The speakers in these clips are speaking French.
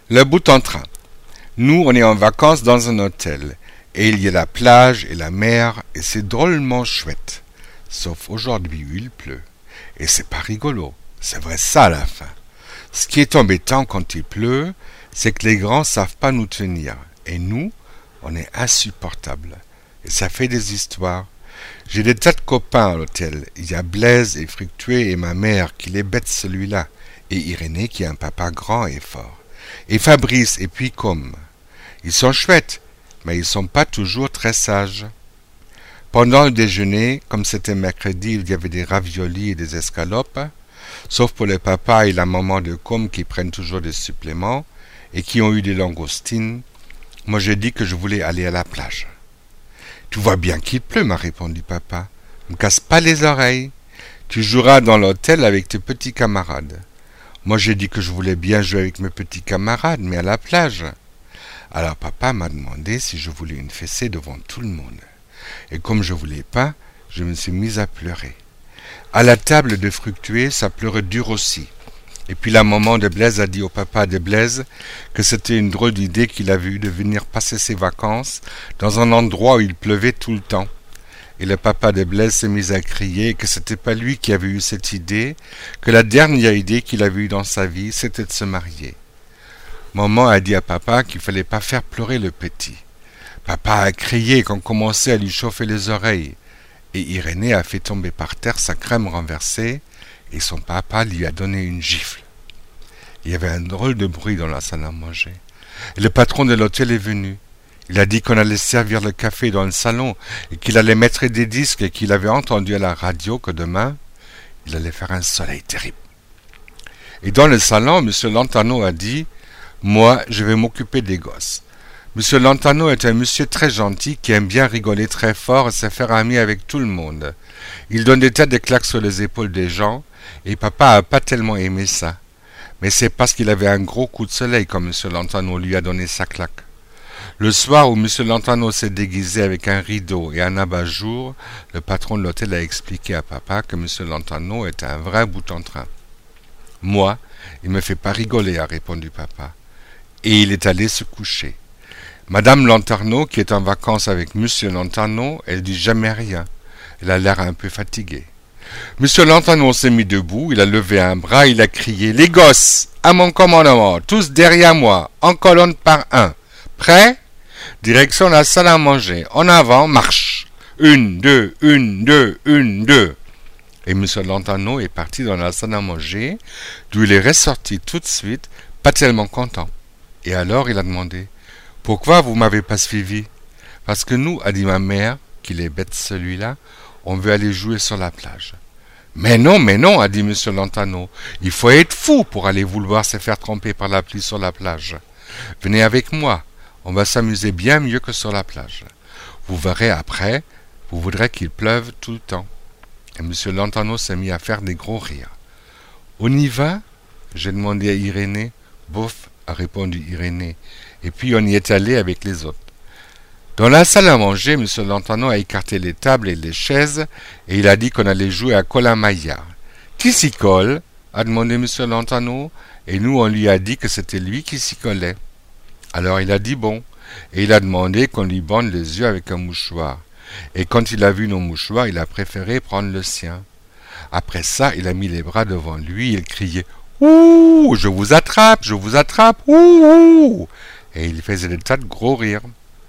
Le bout en train. Nous, on est en vacances dans un hôtel. Et il y a la plage et la mer, et c'est drôlement chouette. Sauf aujourd'hui où il pleut. Et c'est pas rigolo. C'est vrai ça à la fin. Ce qui est embêtant quand il pleut, c'est que les grands savent pas nous tenir. Et nous, on est insupportables. Et ça fait des histoires. J'ai des tas de copains à l'hôtel. Il y a Blaise et Fructueux et ma mère qui les bête celui-là. Et Irénée qui a un papa grand et fort. Et Fabrice et puis Com. Ils sont chouettes, mais ils sont pas toujours très sages. Pendant le déjeuner, comme c'était mercredi, il y avait des raviolis et des escalopes, sauf pour le papa et la maman de Com qui prennent toujours des suppléments et qui ont eu des langoustines. Moi j'ai dit que je voulais aller à la plage. Tu vois bien qu'il pleut, m'a répondu papa. Ne me casse pas les oreilles. Tu joueras dans l'hôtel avec tes petits camarades. Moi j'ai dit que je voulais bien jouer avec mes petits camarades, mais à la plage. Alors papa m'a demandé si je voulais une fessée devant tout le monde. Et comme je voulais pas, je me suis mise à pleurer. À la table de Fructueux, ça pleurait dur aussi. Et puis la maman de Blaise a dit au papa de Blaise que c'était une drôle d'idée qu'il avait eue de venir passer ses vacances dans un endroit où il pleuvait tout le temps. Et le papa de Blaise s'est mis à crier que c'était pas lui qui avait eu cette idée, que la dernière idée qu'il avait eue dans sa vie, c'était de se marier. Maman a dit à papa qu'il fallait pas faire pleurer le petit. Papa a crié qu'on commençait à lui chauffer les oreilles, et Irénée a fait tomber par terre sa crème renversée, et son papa lui a donné une gifle. Il y avait un drôle de bruit dans la salle à manger. Et le patron de l'hôtel est venu. Il a dit qu'on allait servir le café dans le salon et qu'il allait mettre des disques et qu'il avait entendu à la radio que demain, il allait faire un soleil terrible. Et dans le salon, M. Lantano a dit « Moi, je vais m'occuper des gosses. » M. Lantano est un monsieur très gentil qui aime bien rigoler très fort et se faire ami avec tout le monde. Il donne des tas de claques sur les épaules des gens et papa a pas tellement aimé ça. Mais c'est parce qu'il avait un gros coup de soleil quand M. Lantano lui a donné sa claque. Le soir où M. Lantano s'est déguisé avec un rideau et un abat-jour, le patron de l'hôtel a expliqué à papa que M. Lantano était un vrai bout en train. « Moi, il me fait pas rigoler, a répondu papa. Et il est allé se coucher. Madame Lantano, qui est en vacances avec M. Lantano, elle dit jamais rien. Elle a l'air un peu fatiguée. M. Lantano s'est mis debout, il a levé un bras, il a crié « Les gosses, à mon commandement, tous derrière moi, en colonne par un. Prêts ? Direction la salle à manger. En avant, marche. 1, 2, 1, 2, 1, 2. » Et M. Lantano est parti dans la salle à manger, d'où il est ressorti tout de suite, pas tellement content. Et alors il a demandé « Pourquoi vous m'avez pas suivi ?»« Parce que nous, a dit ma mère, qu'il est bête celui-là, on veut aller jouer sur la plage. »« Mais non, a dit M. Lantano, il faut être fou pour aller vouloir se faire tremper par la pluie sur la plage. Venez avec moi, on va s'amuser bien mieux que sur la plage. Vous verrez après, vous voudrez qu'il pleuve tout le temps. » Et M. Lantano s'est mis à faire des gros rires. « On y va ?» j'ai demandé à Irénée. « Bof, a répondu Irénée. Et puis on y est allé avec les autres. Dans la salle à manger, M. Lantano a écarté les tables et les chaises et il a dit qu'on allait jouer à Cola-Maillard. « Qui s'y colle ?» a demandé M. Lantano, et nous on lui a dit que c'était lui qui s'y collait. Alors il a dit bon, et il a demandé qu'on lui bande les yeux avec un mouchoir. Et quand il a vu nos mouchoirs, il a préféré prendre le sien. Après ça, il a mis les bras devant lui, il criait « Ouh, je vous attrape, ouh !» Et il faisait des tas de gros rires.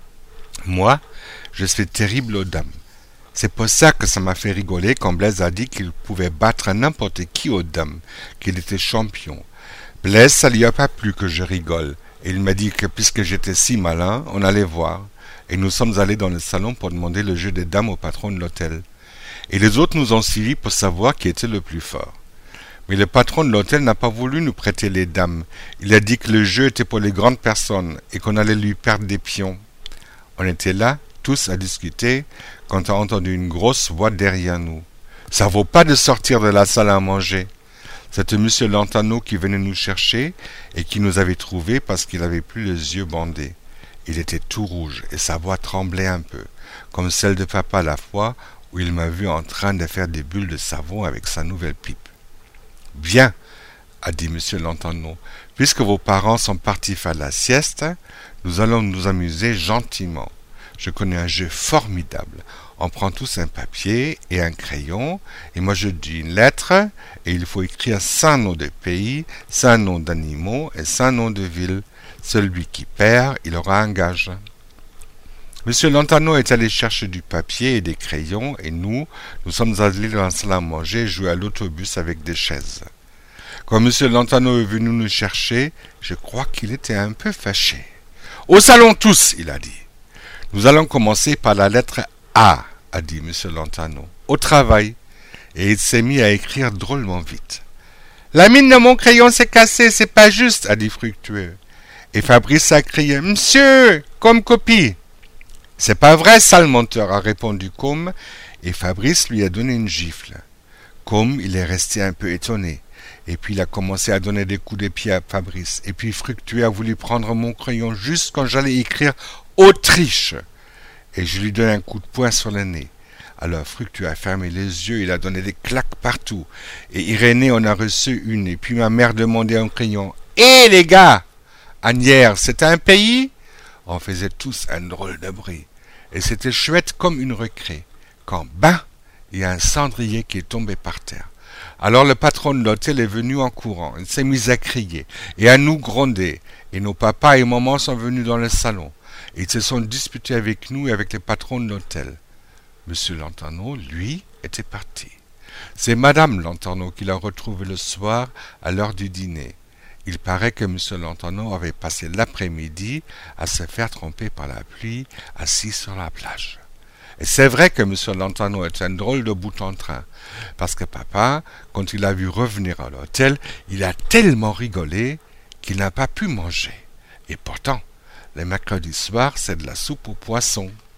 Moi, je suis terrible aux dames. C'est pour ça que ça m'a fait rigoler quand Blaise a dit qu'il pouvait battre n'importe qui aux dames, qu'il était champion. Blaise, ça lui a pas plu que je rigole, et il m'a dit que puisque j'étais si malin, on allait voir. Et nous sommes allés dans le salon pour demander le jeu des dames au patron de l'hôtel. Et les autres nous ont suivis pour savoir qui était le plus fort. Mais le patron de l'hôtel n'a pas voulu nous prêter les dames. Il a dit que le jeu était pour les grandes personnes et qu'on allait lui perdre des pions. On était là, tous à discuter, quand on a entendu une grosse voix derrière nous. « Ça vaut pas de sortir de la salle à manger !» C'était M. Lantano qui venait nous chercher et qui nous avait trouvés parce qu'il avait plus les yeux bandés. Il était tout rouge et sa voix tremblait un peu, comme celle de papa la fois où il m'a vu en train de faire des bulles de savon avec sa nouvelle pipe. « Bien, a dit M. Lantano, Puisque vos parents sont partis faire la sieste, nous allons nous amuser gentiment. Je connais un jeu formidable. On prend tous un papier et un crayon, et moi je dis une lettre, et il faut écrire 5 noms de pays, 5 noms d'animaux et 5 noms de villes. Celui qui perd, il aura un gage. Monsieur Lantano est allé chercher du papier et des crayons, et nous sommes allés dans la salle à manger jouer à l'autobus avec des chaises. Quand Monsieur Lantano est venu nous chercher, je crois qu'il était un peu fâché. « Au salon tous !» il a dit. « Nous allons commencer par la lettre A », a dit Monsieur Lantano. « Au travail !» Et il s'est mis à écrire drôlement vite. « La mine de mon crayon s'est cassée, c'est pas juste !» a dit Fructueux. Et Fabrice a crié « Monsieur, comme copie !» « C'est pas vrai, sale menteur !» a répondu Com, et Fabrice lui a donné une gifle. Com, il est resté un peu étonné. Et puis il a commencé à donner des coups de pied à Fabrice. Et puis Fructueux a voulu prendre mon crayon juste quand j'allais écrire Autriche. Et je lui donne un coup de poing sur le nez. Alors Fructueux a fermé les yeux, il a donné des claques partout. Et Irénée en a reçu une. Et puis ma mère demandait au crayon « Hé les gars, Asnières, c'est un pays ?» On faisait tous un drôle de bruit. Et c'était chouette comme une recrée. Quand, il y a un cendrier qui est tombé par terre. Alors le patron de l'hôtel est venu en courant. Il s'est mis à crier et à nous gronder. Et nos papas et maman sont venus dans le salon. Et ils se sont disputés avec nous et avec les patrons de l'hôtel. Monsieur Lantano, lui, était parti. C'est Madame Lantano qui l'a retrouvé le soir à l'heure du dîner. Il paraît que Monsieur Lantano avait passé l'après-midi à se faire tromper par la pluie, assis sur la plage. Et c'est vrai que Monsieur Lantano est un drôle de bout en train, parce que papa, quand il l'a vu revenir à l'hôtel, il a tellement rigolé qu'il n'a pas pu manger. Et pourtant, le mercredi soir, c'est de la soupe aux poissons.